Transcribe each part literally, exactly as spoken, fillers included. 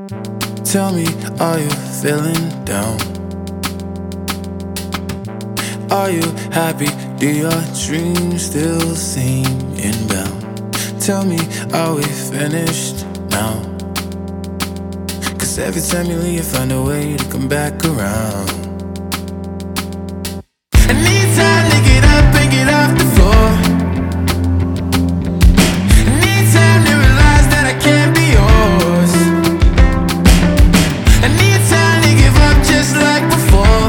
Tell me, are you feeling down? Are you happy? Do your dreams still seem inbound? Tell me, are we finished now? Cause every time you leave, you find a way to come back around. I need time to get up and get off the floor. I need time to realize that I can't be yours. I need time to give up just like before.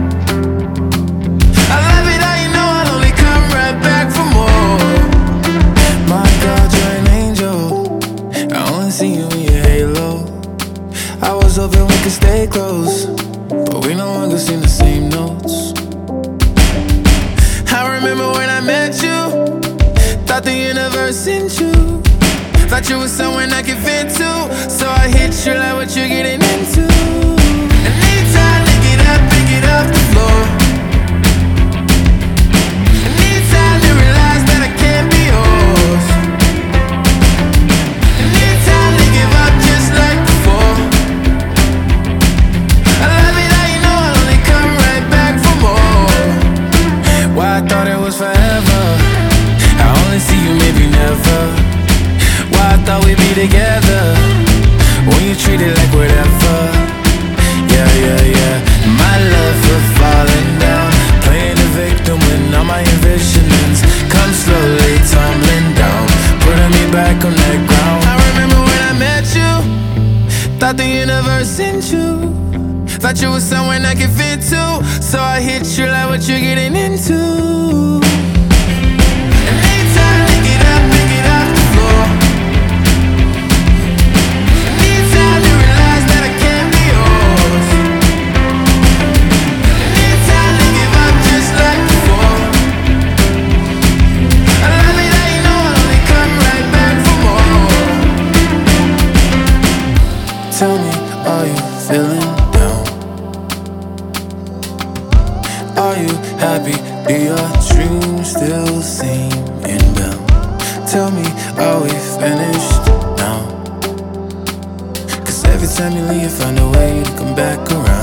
I love it how you know I'll only come right back for more. My God, you're an angel. I only see you in your halo. I was hoping we could stay close, but we no longer sing the same notes. I remember when I met you, thought the universe sent you. Thought you were someone I could fit to, so I hit you like what you're getting into. I need time to get up and get off the floor. I need time to realize that I can't be yours. I need time to give up just like before. I love it how you know I'll only come right back for more. Why I thought it was forever, I only see you maybe never. Why I thought we'd be together, when you treat it like whatever. Yeah, yeah, yeah. My love for falling down, playing the victim when all my envisionings come slowly tumbling down, putting me back on that ground. I remember when I met you, thought the universe sent you. Thought you were someone I could fit to, so I hit you like what you're getting into. I need time to get up and get off the floor. I need time to realize that I can't be yours. I need time to give up just like before. I love it how you know I'll only come right back for more. Tell me, are you feeling down? Are you happy? Do your dreams still seem inbound? Tell me, are we finished now? Cause every time you leave, you find a way to come back around.